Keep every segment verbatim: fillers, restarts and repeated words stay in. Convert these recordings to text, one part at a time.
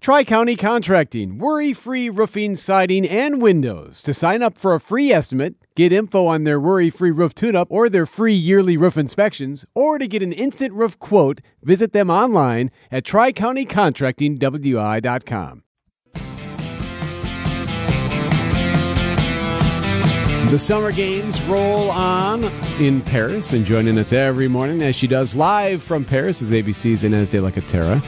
Tri-County Contracting, worry-free roofing, siding, and windows. To sign up for a free estimate, get info on their worry-free roof tune-up or their free yearly roof inspections, or to get an instant roof quote, visit them online at tri county contracting w i dot com. The Summer Games roll on in Paris, and joining us every morning, as she does live from Paris, is A B C's Ines de la Catera.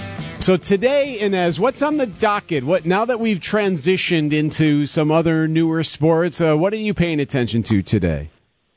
So today, Ines, what's on the docket? What now that we've transitioned into some other newer sports, uh, what are you paying attention to today?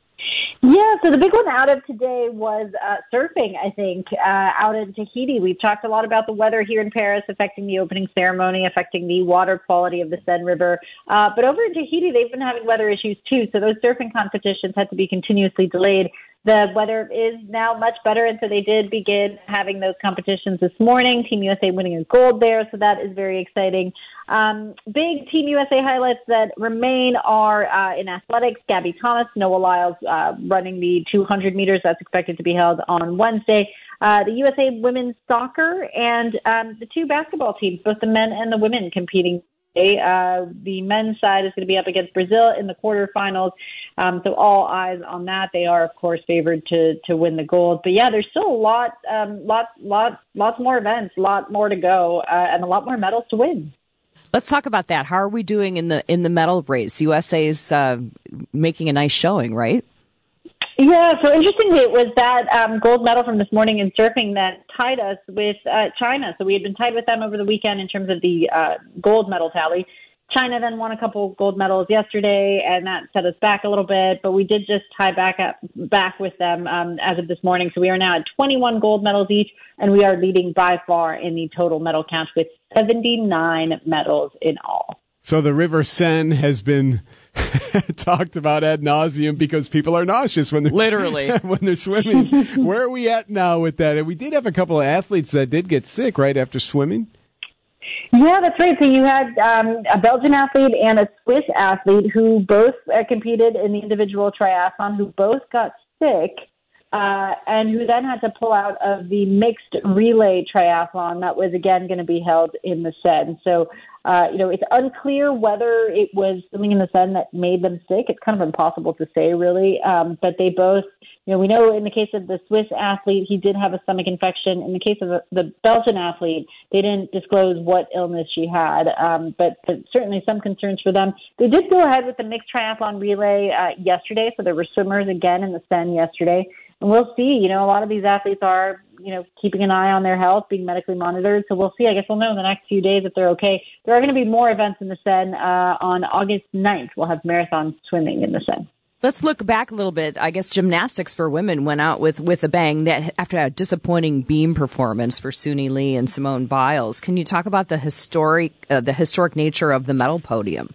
Yeah, so the big one out of today was uh, surfing, I think, uh, out in Tahiti. We've talked a lot about the weather here in Paris affecting the opening ceremony, affecting the water quality of the Seine River. Uh, but over in Tahiti, they've been having weather issues too, so those surfing competitions had to be continuously delayed. The weather is now much better, and so they did begin having those competitions this morning. Team U S A winning a gold there, so that is very exciting. Um, big Team U S A highlights that remain are uh, in athletics. Gabby Thomas, Noah Lyles uh, running the two hundred meters. That's expected to be held on Wednesday. Uh, the U S A women's soccer and um, the two basketball teams, both the men and the women, competing. Uh, the men's side is going to be up against Brazil in the quarterfinals. Um, so all eyes on that. They are, of course, favored to to win the gold. But yeah, there's still a lot, um, lots, lots, lots more events, a lot more to go, uh, and a lot more medals to win. Let's talk about that. How are we doing in the in the medal race? U S A is uh, making a nice showing, right? Yeah, so interestingly, it was that um, gold medal from this morning in surfing that tied us with uh, China. So we had been tied with them over the weekend in terms of the uh, gold medal tally. China then won a couple gold medals yesterday, and that set us back a little bit. But we did just tie back up back with them um, as of this morning. So we are now at twenty-one gold medals each, and we are leading by far in the total medal count with seventy-nine medals in all. So the River Seine has been talked about ad nauseum because people are nauseous when they're literally when they're swimming. Where are we at now with that? And we did have a couple of athletes that did get sick right after swimming. Yeah, that's right. So you had um, a Belgian athlete and a Swiss athlete who both uh, competed in the individual triathlon, who both got sick, uh, and who then had to pull out of the mixed relay triathlon that was, again, going to be held in the Seine. So, uh, you know, it's unclear whether it was something in the Seine that made them sick. It's kind of impossible to say, really. Um, but they both, you know, we know in the case of the Swiss athlete, he did have a stomach infection. In the case of the, the Belgian athlete, they didn't disclose what illness she had, um, but, but certainly some concerns for them. They did go ahead with the mixed triathlon relay uh, yesterday, so there were swimmers again in the Seine yesterday. And we'll see, you know, a lot of these athletes are, you know, keeping an eye on their health, being medically monitored. So we'll see. I guess we'll know in the next few days if they're okay. There are going to be more events in the Seine uh, on August ninth. We'll have marathon swimming in the Seine. Let's look back a little bit. I guess gymnastics for women went out with, with a bang that after a disappointing beam performance for Suni Lee and Simone Biles. Can you talk about the historic uh, the historic nature of the medal podium?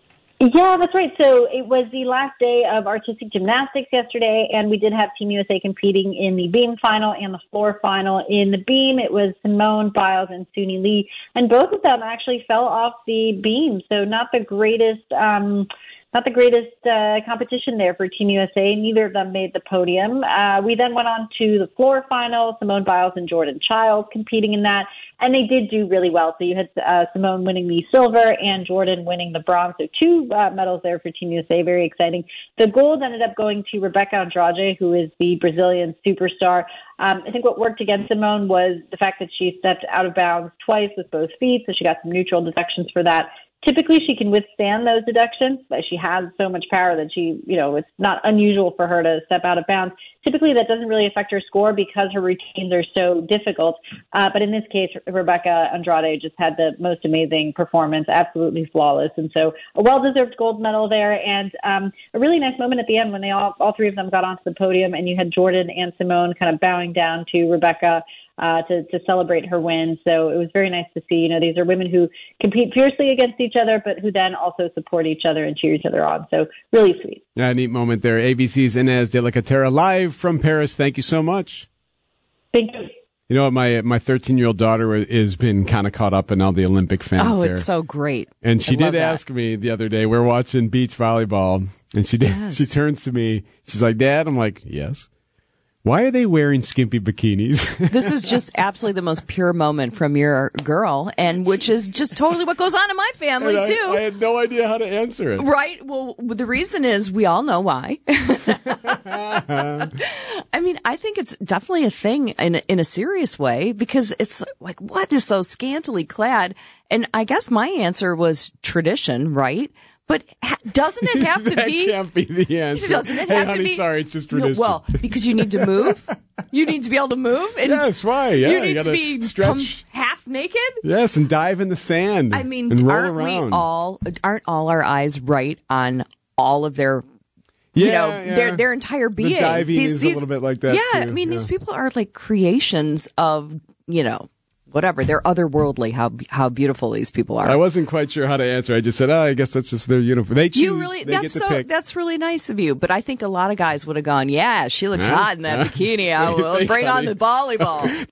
Yeah, that's right. So it was the last day of artistic gymnastics yesterday, and we did have Team U S A competing in the beam final and the floor final. In the beam, it was Simone Biles and Suni Lee, and both of them actually fell off the beam. So not the greatest, um, not the greatest uh, competition there for Team U S A. Neither of them made the podium. Uh, we then went on to the floor final. Simone Biles and Jordan Chiles competing in that. And they did do really well. So you had uh, Simone winning the silver and Jordan winning the bronze. So two uh, medals there for Team U S A. Very exciting. The gold ended up going to Rebecca Andrade, who is the Brazilian superstar. Um, I think what worked against Simone was the fact that she stepped out of bounds twice with both feet. So she got some neutral deductions for that. Typically, she can withstand those deductions, but she has so much power that she, you know, it's not unusual for her to step out of bounds. Typically, that doesn't really affect her score because her routines are so difficult. Uh, but in this case, Rebecca Andrade just had the most amazing performance, absolutely flawless. And so a well-deserved gold medal there, and um, a really nice moment at the end when they all, all three of them got onto the podium, and you had Jordan and Simone kind of bowing down to Rebecca Uh, to, to celebrate her win. So it was very nice to see. You know, these are women who compete fiercely against each other, but who then also support each other and cheer each other on. So really sweet. Yeah, neat moment there. A B C's Ines de la Catera live from Paris. Thank you so much. Thank you. You know what? My my thirteen-year-old daughter has been kind of caught up in all the Olympic fanfare. Oh, it's so great. And she I did ask that. me the other day, we're watching beach volleyball, and she did. Yes. She turns to me. She's like, Dad? I'm like, yes. Why are they wearing skimpy bikinis? This is just absolutely the most pure moment from your girl, and which is just totally what goes on in my family, And I, too. I had no idea how to answer it. Right. Well, the reason is we all know why. I mean, I think it's definitely a thing in a, in a serious way, because it's like, what is so scantily clad? And I guess my answer was tradition, right? But ha- doesn't it have to that be? Can't be the answer. Doesn't it hey, have honey, to be? Sorry, it's just tradition. No, well, because you need to move. You need to be able to move. And yes, why? Yeah, you need you to be stretch. come half naked. Yes, and dive in the sand. I mean, and roll aren't around. we all? Aren't all our eyes right on all of their? Yeah, you know, yeah. their their entire being. The diving these, is these, a little bit like that. Yeah, too. I mean, yeah. these people are like creations of, you know, whatever. They're otherworldly. How how beautiful these people are. I wasn't quite sure how to answer. I just said, "Oh, I guess that's just their uniform." They choose. You really, they that's get to so, pick. that's really nice of you. But I think a lot of guys would have gone, "Yeah, she looks Huh? hot in that Huh? bikini. I will Thanks, bring on honey. the volleyball."